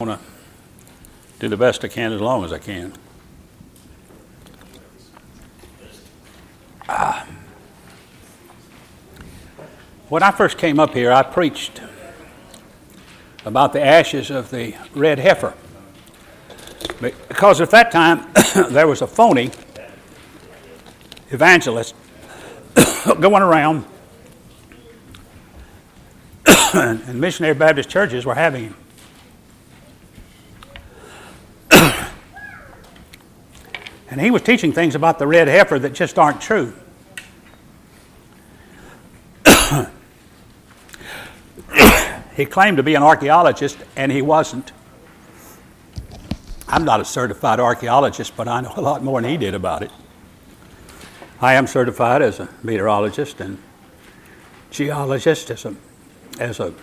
going to do the best I can as long as I can. When I first came up here, I preached about the ashes of the red heifer. Because at that time, there was a phony evangelist going around, and missionary Baptist churches were having him. And he was teaching things about the red heifer that just aren't true. He claimed to be an archaeologist, and he wasn't. I'm not a certified archaeologist, but I know a lot more than he did about it. I am certified as a meteorologist and geologist, as a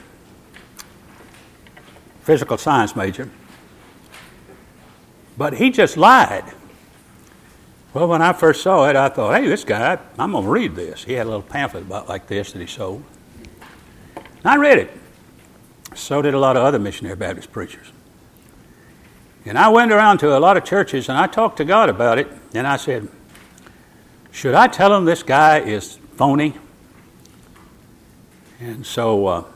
physical science major. But he just lied. Well, when I first saw it, I thought, hey, this guy, I'm going to read this. He had a little pamphlet about like this that he sold. And I read it. So did a lot of other missionary Baptist preachers. And I went around to a lot of churches and I talked to God about it. And I said, should I tell him this guy is phony? And so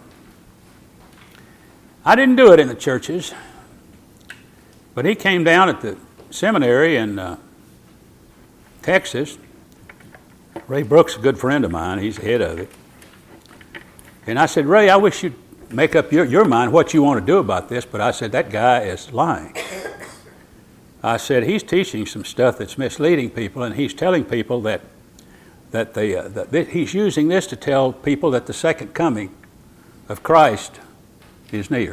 I didn't do it in the churches. But he came down at the seminary in Texas. Ray Brooks is a good friend of mine. He's the head of it. And I said, Ray, I wish you'd make up your mind what you want to do about this, but I said, that guy is lying. I said, he's teaching some stuff that's misleading people, and he's telling people that he's using this to tell people that the second coming of Christ is near.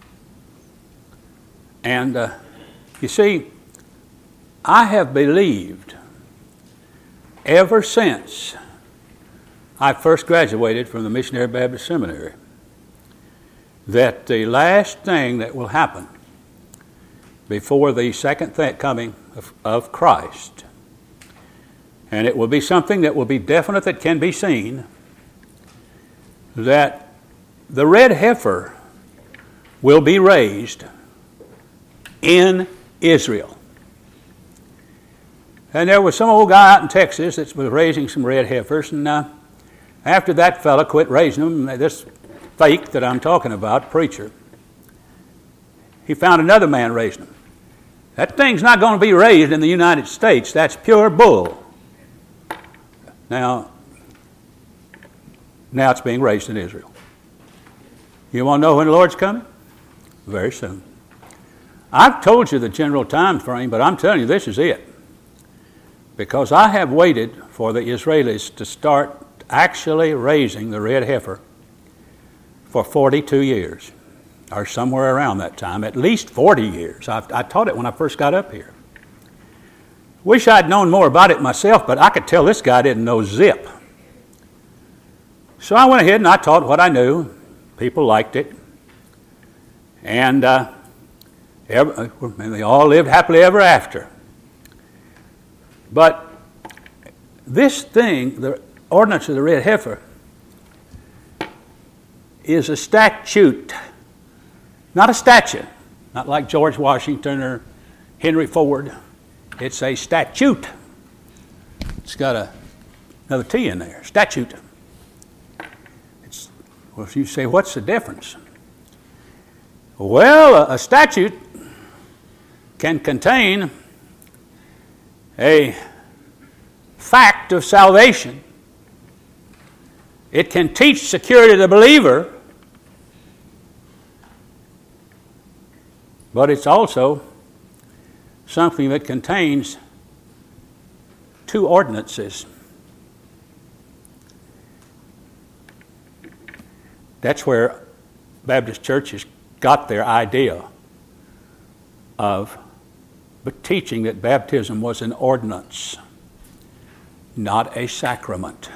And you see, I have believed ever since I first graduated from the Missionary Baptist Seminary that the last thing that will happen before the second coming of Christ, and it will be something that will be definite, that can be seen, that the red heifer will be raised in Israel. And there was some old guy out in Texas that was raising some red heifers, and after that fella quit raising them, this fake that I'm talking about, preacher, he found another man raising them. That thing's not going to be raised in the United States. That's pure bull. Now it's being raised in Israel. You want to know when the Lord's coming? Very soon. I've told you the general time frame, but I'm telling you this is it. Because I have waited for the Israelis to start actually raising the red heifer for 42 years, or somewhere around that time, at least 40 years. I taught it when I first got up here. Wish I'd known more about it myself, but I could tell this guy didn't know zip. So I went ahead and I taught what I knew. People liked it. And they all lived happily ever after. But this thing, the ordinance of the red heifer, is a statute, not a statute, not like George Washington or Henry Ford. It's a statute. It's got another T in there, statute. Well, if you say, what's the difference? Well, a statute can contain a fact of salvation. It can teach security to the believer, but it's also something that contains two ordinances. That's where Baptist churches got their idea of teaching that baptism was an ordinance, not a sacrament.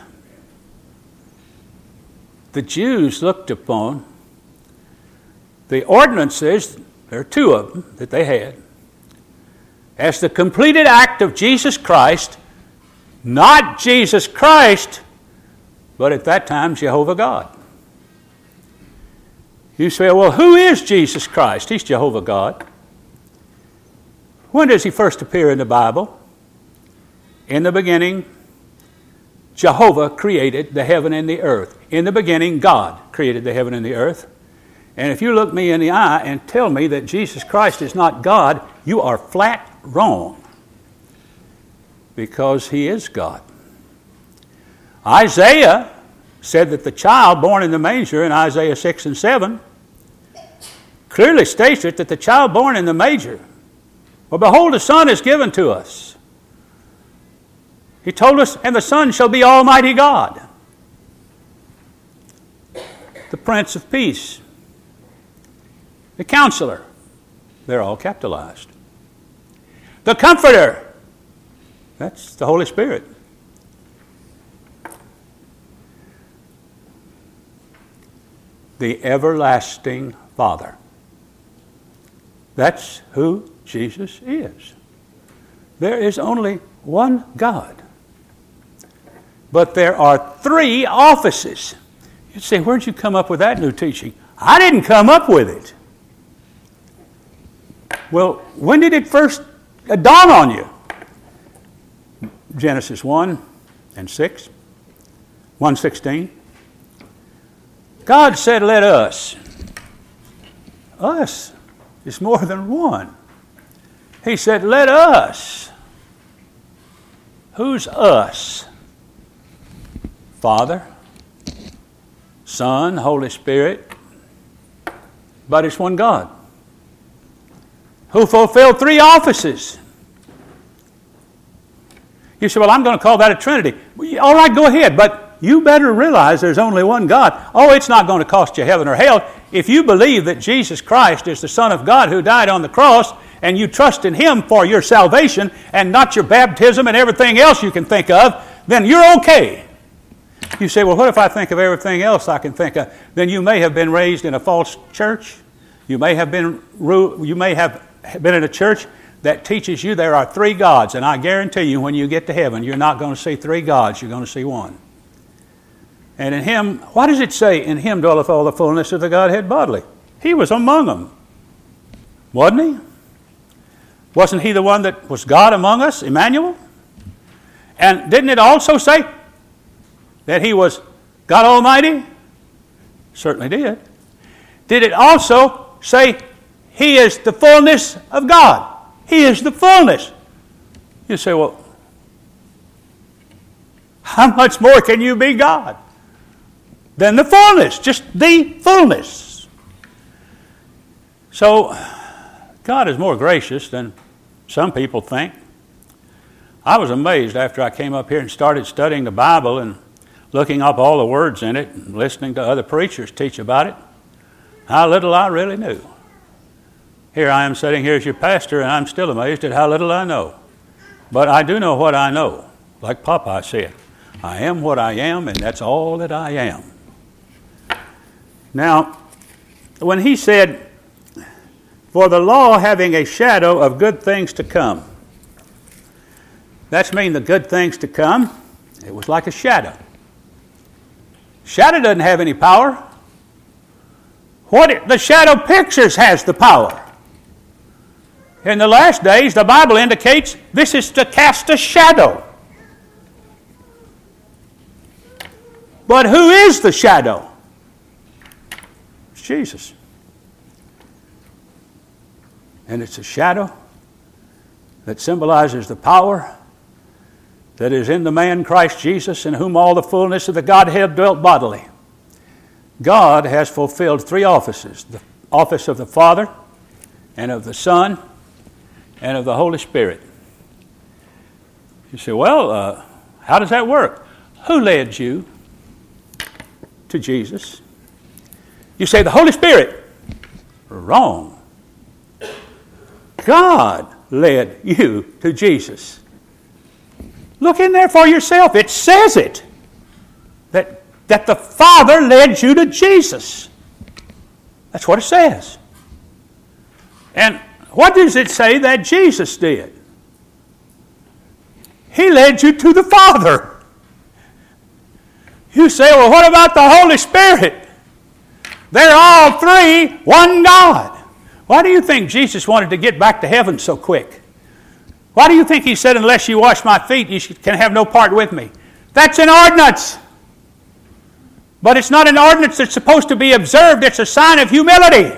The Jews looked upon the ordinances, there are two of them that they had, as the completed act of Jesus Christ, not Jesus Christ, but at that time Jehovah God. You say, well, who is Jesus Christ? He's Jehovah God. When does he first appear in the Bible? In the beginning, Jehovah created the heaven and the earth. In the beginning, God created the heaven and the earth. And if you look me in the eye and tell me that Jesus Christ is not God, you are flat wrong. Because he is God. Isaiah said that the child born in the manger in Isaiah 6 and 7 clearly states it, that the child born in the manger, well, behold, a son is given to us. He told us, and the son shall be Almighty God, the Prince of Peace, the Counselor. They're all capitalized. The Comforter. That's the Holy Spirit. The Everlasting Father. That's who Jesus is. There is only one God. But there are 3 offices. You say, where'd you come up with that new teaching? I didn't come up with it. Well, when did it first dawn on you? Genesis 1 and 6, 1:16. God said, let us. Us is more than one. He said, let us. Who's us? Father, Son, Holy Spirit. But it's one God who fulfilled 3 offices. You say, well, I'm going to call that a Trinity. Well, all right, go ahead, but you better realize there's only one God. Oh, it's not going to cost you heaven or hell. If you believe that Jesus Christ is the Son of God who died on the cross, and you trust in him for your salvation and not your baptism and everything else you can think of, then you're okay. You say, well, what if I think of everything else I can think of? Then you may have been raised in a false church. You may have been in a church that teaches you there are 3 gods, and I guarantee you when you get to heaven, you're not going to see 3 gods, you're going to see one. And in him, what does it say? In him dwelleth all the fullness of the Godhead bodily. He was among them, wasn't he? Wasn't he the one that was God among us, Emmanuel? And didn't it also say that he was God Almighty? Certainly did. Did it also say he is the fullness of God? He is the fullness. You say, well, how much more can you be God than the fullness? Just the fullness. So, God is more gracious than some people think. I was amazed after I came up here and started studying the Bible and looking up all the words in it and listening to other preachers teach about it, how little I really knew. Here I am sitting here as your pastor, and I'm still amazed at how little I know. But I do know what I know. Like Popeye said, I am what I am, and that's all that I am. Now, when he said, for the law having a shadow of good things to come, that's mean the good things to come, it was like a shadow. Shadow doesn't have any power. The shadow pictures has the power. In the last days, the Bible indicates this is to cast a shadow. But who is the shadow? It's Jesus. And it's a shadow that symbolizes the power that is in the man Christ Jesus, in whom all the fullness of the Godhead dwelt bodily. God has fulfilled 3 offices: the office of the Father, and of the Son, and of the Holy Spirit. You say, well, how does that work? Who led you to Jesus? You say, the Holy Spirit. Wrong. God led you to Jesus. Look in there for yourself. It says it. That the Father led you to Jesus. That's what it says. And what does it say that Jesus did? He led you to the Father. You say, well, what about the Holy Spirit? They're all three one God. Why do you think Jesus wanted to get back to heaven so quick? Why do you think he said, unless you wash my feet, you can have no part with me? That's an ordinance. But it's not an ordinance that's supposed to be observed. It's a sign of humility.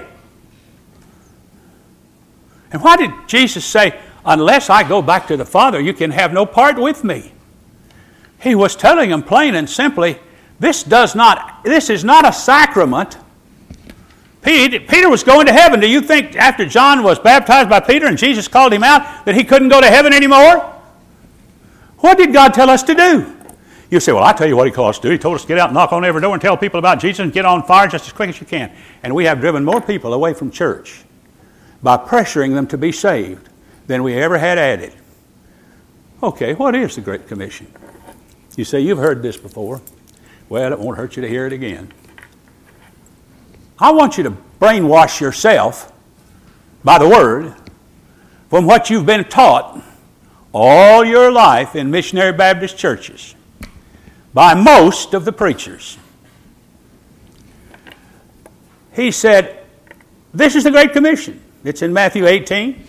And why did Jesus say, unless I go back to the Father, you can have no part with me? He was telling them plain and simply, this is not a sacrament. Peter was going to heaven. Do you think after John was baptized by Peter and Jesus called him out that he couldn't go to heaven anymore? What did God tell us to do? You say, well, I tell you what he called us to do. He told us to get out and knock on every door and tell people about Jesus and get on fire just as quick as you can. And we have driven more people away from church by pressuring them to be saved than we ever had added. Okay, what is the Great Commission? You say, you've heard this before. Well, it won't hurt you to hear it again. I want you to brainwash yourself by the Word from what you've been taught all your life in missionary Baptist churches by most of the preachers. He said, this is the Great Commission. It's in Matthew 18.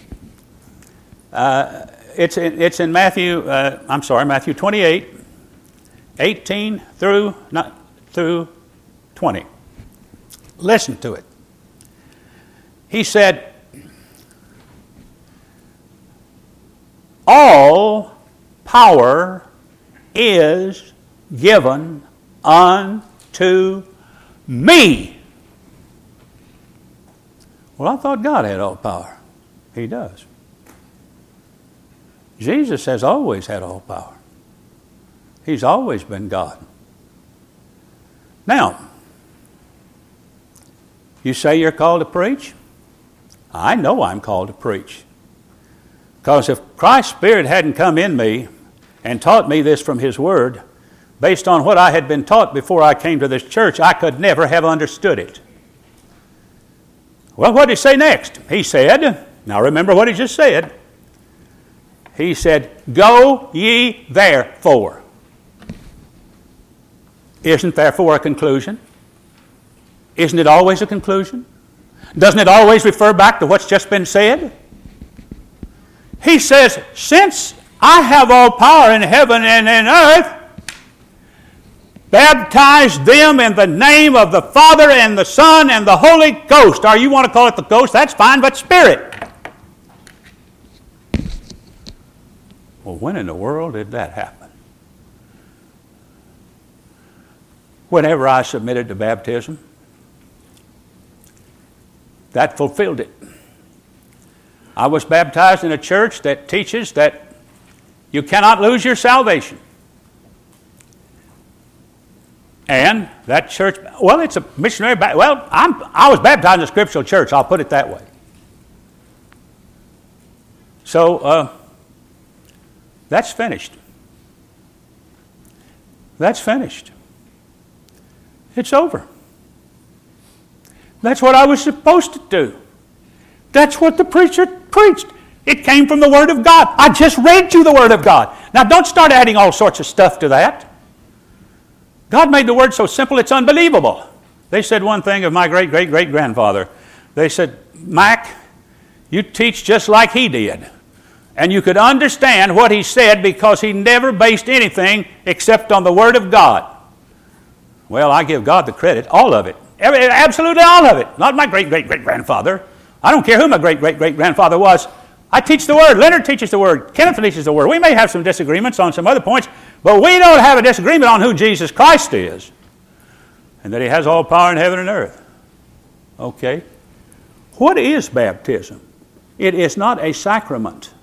It's in Matthew 28, 18 through 20. Listen to it. He said, all power is given unto me. Well, I thought God had all power. He does. Jesus has always had all power. He's always been God. Now, you say you're called to preach? I know I'm called to preach. Because if Christ's Spirit hadn't come in me and taught me this from His Word, based on what I had been taught before I came to this church, I could never have understood it. Well, what did He say next? He said, now remember what He just said. He said, go ye therefore. Isn't therefore a conclusion? Isn't it always a conclusion? Doesn't it always refer back to what's just been said? He says, since I have all power in heaven and in earth, baptize them in the name of the Father and the Son and the Holy Ghost. Or you want to call it the Ghost, that's fine, but Spirit. Well, when in the world did that happen? Whenever I submitted to baptism, that fulfilled it. I was baptized in a church that teaches that you cannot lose your salvation. And that church, well, it's a missionary, I was baptized in a scriptural church, I'll put it that way. So, that's finished. That's finished. It's over. That's what I was supposed to do. That's what the preacher preached. It came from the Word of God. I just read you the Word of God. Now don't start adding all sorts of stuff to that. God made the Word so simple it's unbelievable. They said one thing of my great-great-great-grandfather. They said, Mac, you teach just like he did. And you could understand what he said because he never based anything except on the Word of God. Well, I give God the credit, all of it. Absolutely all of it. Not my great-great-great-grandfather. I don't care who my great-great-great-grandfather was. I teach the Word. Leonard teaches the Word. Kenneth teaches the Word. We may have some disagreements on some other points, but we don't have a disagreement on who Jesus Christ is and that He has all power in heaven and earth. Okay. What is baptism? It is not a sacrament.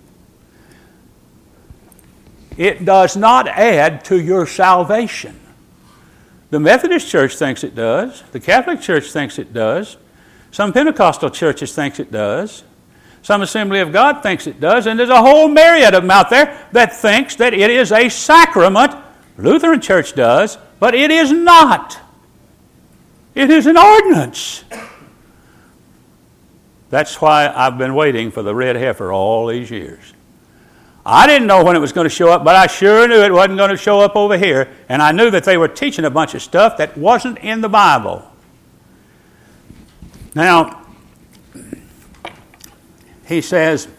It does not add to your salvation. The Methodist Church thinks it does. The Catholic Church thinks it does. Some Pentecostal churches thinks it does. Some Assembly of God thinks it does. And there's a whole myriad of them out there that thinks that it is a sacrament. Lutheran Church does, but it is not. It is an ordinance. That's why I've been waiting for the red heifer all these years. I didn't know when it was going to show up, but I sure knew it wasn't going to show up over here. And I knew that they were teaching a bunch of stuff that wasn't in the Bible. Now, he says,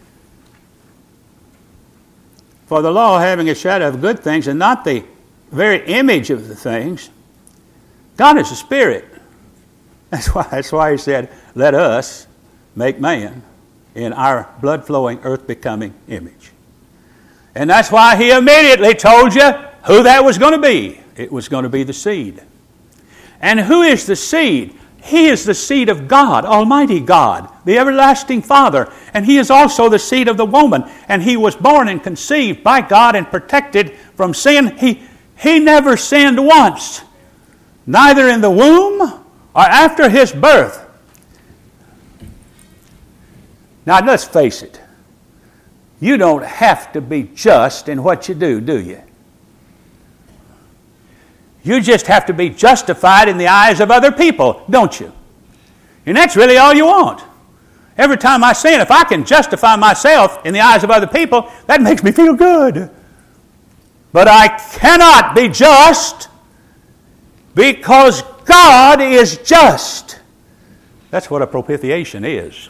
for the law having a shadow of good things and not the very image of the things, God is a spirit. That's why he said, let us make man in our blood-flowing, earth-becoming image. And that's why he immediately told you who that was going to be. It was going to be the seed. And who is the seed? He is the seed of God, Almighty God, the everlasting Father. And he is also the seed of the woman. And he was born and conceived by God and protected from sin. He never sinned once, neither in the womb or after his birth. Now let's face it. You don't have to be just in what you do you? You just have to be justified in the eyes of other people, don't you? And that's really all you want. Every time I sin, if I can justify myself in the eyes of other people, that makes me feel good. But I cannot be just because God is just. That's what a propitiation is.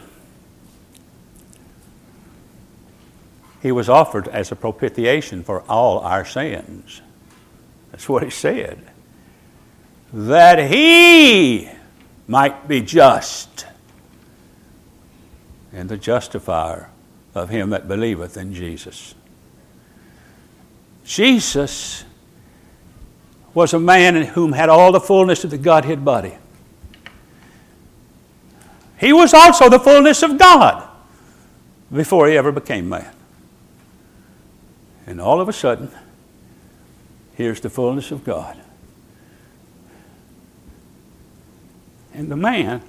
He was offered as a propitiation for all our sins. That's what he said. That he might be just and the justifier of him that believeth in Jesus. Jesus was a man in whom had all the fullness of the Godhead body. He was also the fullness of God before he ever became man. And all of a sudden, here's the fullness of God. And the man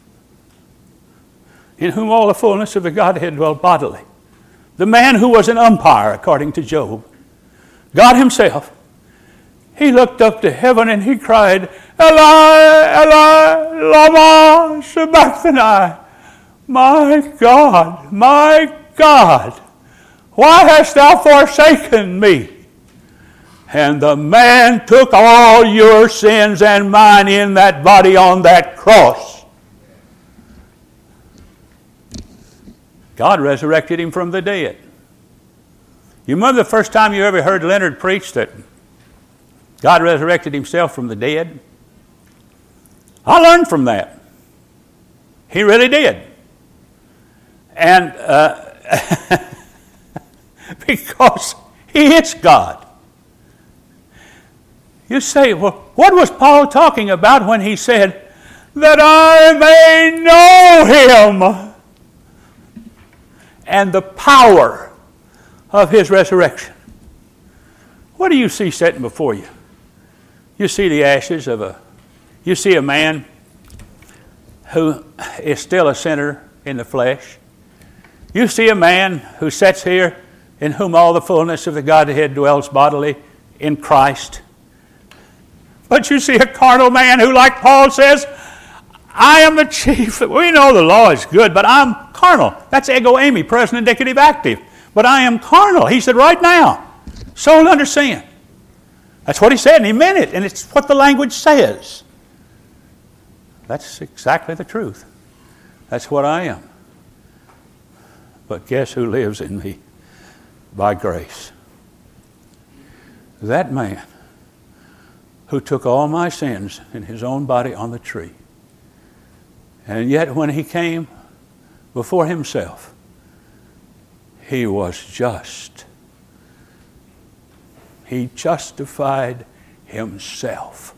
in whom all the fullness of the Godhead dwelt bodily, the man who was an umpire, according to Job, God himself, he looked up to heaven and he cried, Eli, Eli, lama sabachthani, my God, why hast thou forsaken me? And the man took all your sins and mine in that body on that cross. God resurrected him from the dead. You remember the first time you ever heard Leonard preach that God resurrected himself from the dead? I learned from that. He really did. And because he is God. You say, well, what was Paul talking about when he said, that I may know him and the power of his resurrection? What do you see sitting before you? You see the ashes of you see a man who is still a sinner in the flesh. You see a man who sits here in whom all the fullness of the Godhead dwells bodily in Christ. But you see a carnal man who, like Paul says, I am the chief. We know the law is good, but I'm carnal. That's ego eimi, present indicative active. But I am carnal. He said right now, sold under sin. That's what he said, and he meant it, and it's what the language says. That's exactly the truth. That's what I am. But guess who lives in me? By grace. That man who took all my sins in his own body on the tree. And yet when he came before himself, he was just. He justified himself.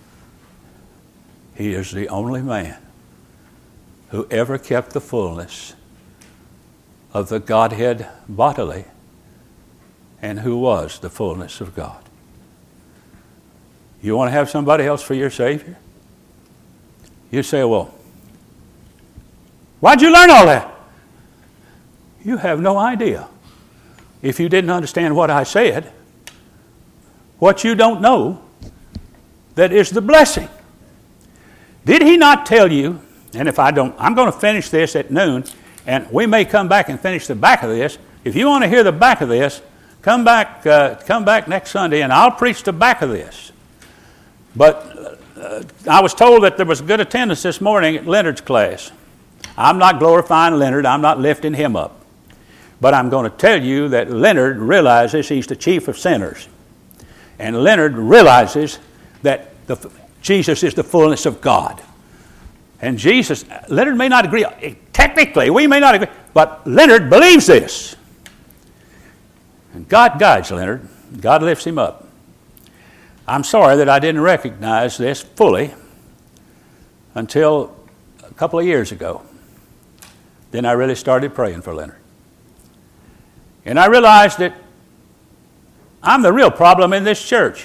He is the only man who ever kept the fullness of the Godhead bodily and who was the fullness of God. You want to have somebody else for your Savior? You say, well, why'd you learn all that? You have no idea. If you didn't understand what I said, what you don't know, that is the blessing. Did he not tell you, and if I don't, I'm going to finish this at noon, and we may come back and finish the back of this. If you want to hear the back of this, come back next Sunday, and I'll preach the back of this. But I was told that there was good attendance this morning at Leonard's class. I'm not glorifying Leonard. I'm not lifting him up. But I'm going to tell you that Leonard realizes he's the chief of sinners. And Leonard realizes that Jesus is the fullness of God. And Leonard may not agree. Technically, we may not agree. But Leonard believes this. And God guides Leonard. God lifts him up. I'm sorry that I didn't recognize this fully until a couple of years ago. Then I really started praying for Leonard. And I realized that I'm the real problem in this church.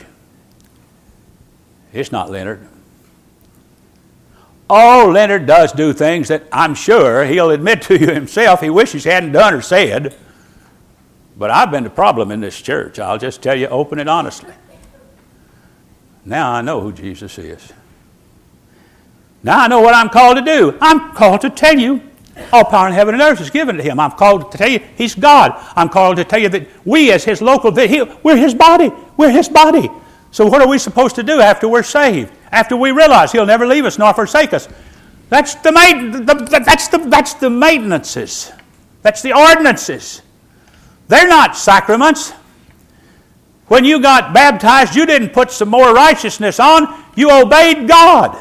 It's not Leonard. Oh, Leonard does do things that I'm sure he'll admit to you himself he wishes he hadn't done or said. But I've been the problem in this church. I'll just tell you open and honestly. Now I know who Jesus is. Now I know what I'm called to do. I'm called to tell you all power in heaven and earth is given to him. I'm called to tell you he's God. I'm called to tell you that we as his local, we're his body. We're his body. So what are we supposed to do after we're saved? After we realize he'll never leave us nor forsake us? That's the maintenances. That's the ordinances. They're not sacraments. When you got baptized, you didn't put some more righteousness on. You obeyed God.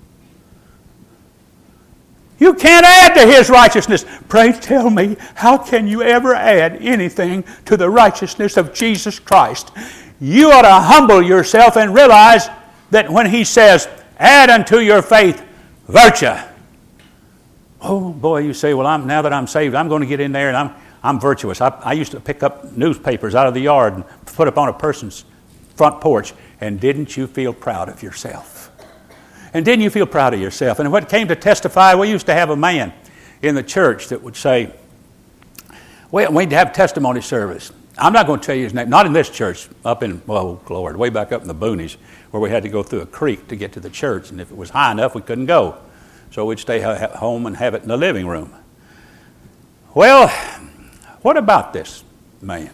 You can't add to his righteousness. Pray tell me, how can you ever add anything to the righteousness of Jesus Christ? You ought to humble yourself and realize that when he says, add unto your faith virtue. Oh boy, you say, well, now that I'm saved, I'm going to get in there and I'm virtuous. I used to pick up newspapers out of the yard and put up on a person's front porch. And didn't you feel proud of yourself? And didn't you feel proud of yourself? And when it came to testify, we used to have a man in the church that would say, well, we'd have testimony service. I'm not going to tell you his name. Not in this church. Up in, oh, Lord, way back up in the boonies where we had to go through a creek to get to the church. And if it was high enough, we couldn't go. So we'd stay home and have it in the living room. Well, what about this man?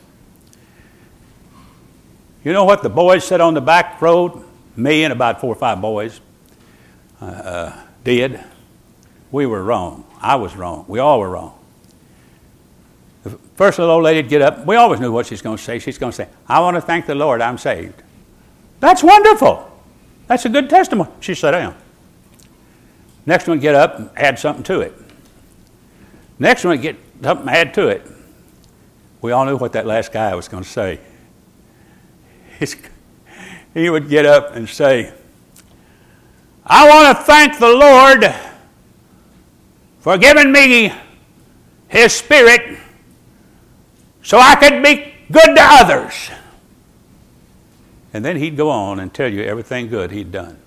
You know what the boys said on the back road? Me and about 4 or 5 boys did. We were wrong. I was wrong. We all were wrong. The first little old lady would get up. We always knew what she's going to say. She's going to say, I want to thank the Lord I'm saved. That's wonderful. That's a good testimony. She sat down. Next one would get up and add something to it. Next one would get something to add to it. We all knew what that last guy was going to say. He would get up and say, I want to thank the Lord for giving me his Spirit so I could be good to others. And then he'd go on and tell you everything good he'd done.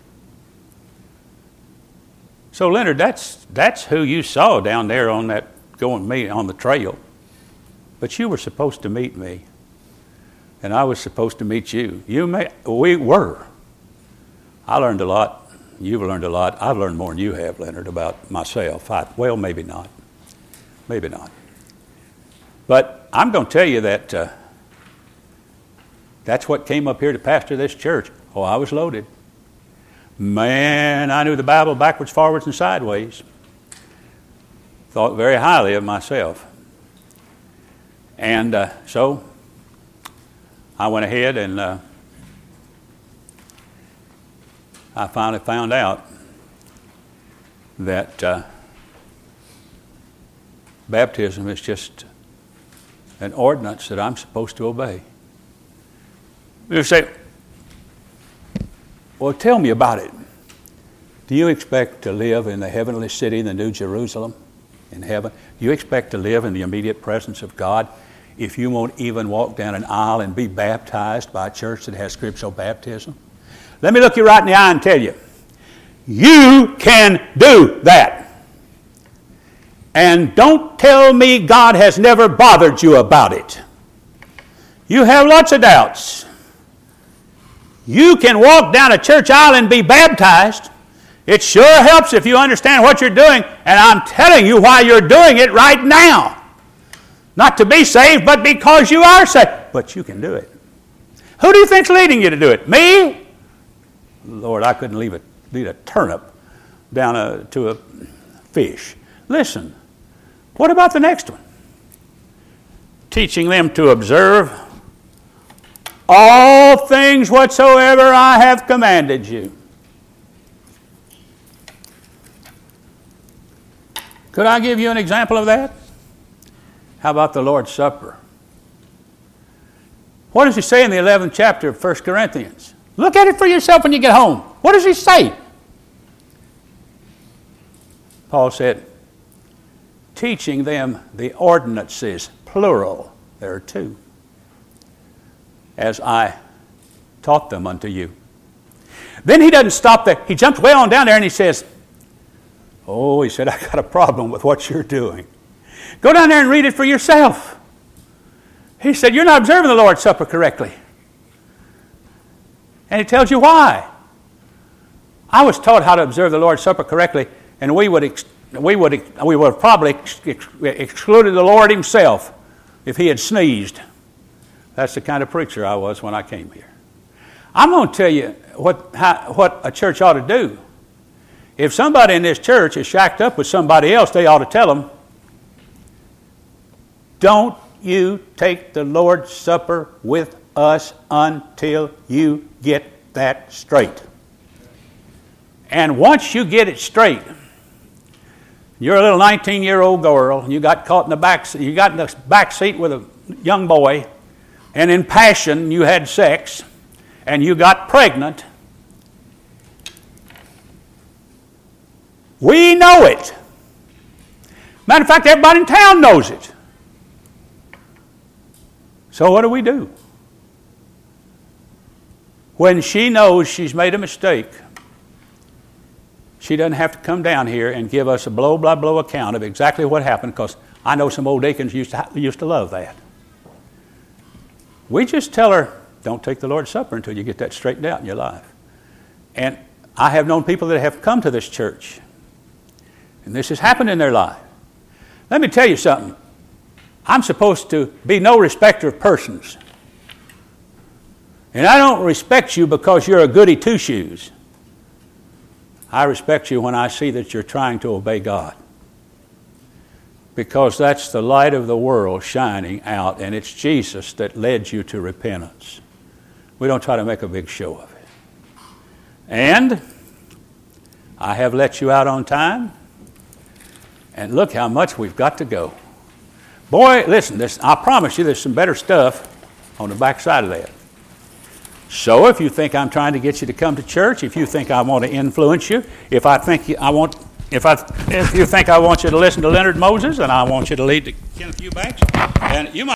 So Leonard, that's who you saw down there on that going me on the trail. But you were supposed to meet me. And I was supposed to meet you. We were. I learned a lot. You've learned a lot. I've learned more than you have, Leonard, about myself. Well, maybe not. Maybe not. But I'm going to tell you that that's what came up here to pastor this church. Oh, I was loaded. Man, I knew the Bible backwards, forwards, and sideways. Thought very highly of myself. And so I went ahead and I finally found out that baptism is just an ordinance that I'm supposed to obey. You say, well, tell me about it. Do you expect to live in the heavenly city, the New Jerusalem, in heaven? Do you expect to live in the immediate presence of God if you won't even walk down an aisle and be baptized by a church that has scriptural baptism? Let me look you right in the eye and tell you, you can do that. And don't tell me God has never bothered you about it. You have lots of doubts. You can walk down a church aisle and be baptized. It sure helps if you understand what you're doing, and I'm telling you why you're doing it right now. Not to be saved, but because you are saved. But you can do it. Who do you think's leading you to do it? Me? Lord, I couldn't leave it lead a turnip down to a fish. Listen, what about the next one? Teaching them to observe all things whatsoever I have commanded you. Could I give you an example of that? How about the Lord's Supper? What does he say in the 11th chapter of 1 Corinthians? Look at it for yourself when you get home. What does he say? Paul said, teaching them the ordinances, plural, there are two, as I taught them unto you. Then he doesn't stop there. He jumps way on down there and he says, oh, he said, I got a problem with what you're doing. Go down there and read it for yourself. He said, you're not observing the Lord's Supper correctly. And he tells you why. I was taught how to observe the Lord's Supper correctly, and we would have probably excluded the Lord himself if he had sneezed. That's the kind of preacher I was when I came here. I'm going to tell you what a church ought to do. If somebody in this church is shacked up with somebody else, they ought to tell them, don't you take the Lord's Supper with us until you get that straight. And once you get it straight, you're a little 19-year-old girl, and you got caught in the back seat with a young boy, and in passion you had sex, and you got pregnant. We know it. Matter of fact, everybody in town knows it. So what do? When she knows she's made a mistake, she doesn't have to come down here and give us a blow-by-blow account of exactly what happened, because I know some old deacons used to love that. We just tell her, don't take the Lord's Supper until you get that straightened out in your life. And I have known people that have come to this church, and this has happened in their life. Let me tell you something. I'm supposed to be no respecter of persons. And I don't respect you because you're a goody two-shoes. I respect you when I see that you're trying to obey God. Because that's the light of the world shining out, and it's Jesus that led you to repentance. We don't try to make a big show of it. And I have let you out on time, and look how much we've got to go. Boy, listen, I promise you there's some better stuff on the back side of that. So if you think I'm trying to get you to come to church, if you think I want to influence you, if you think I want you to listen to Leonard Moses and I want you to lead to Kenneth Eubanks, and you might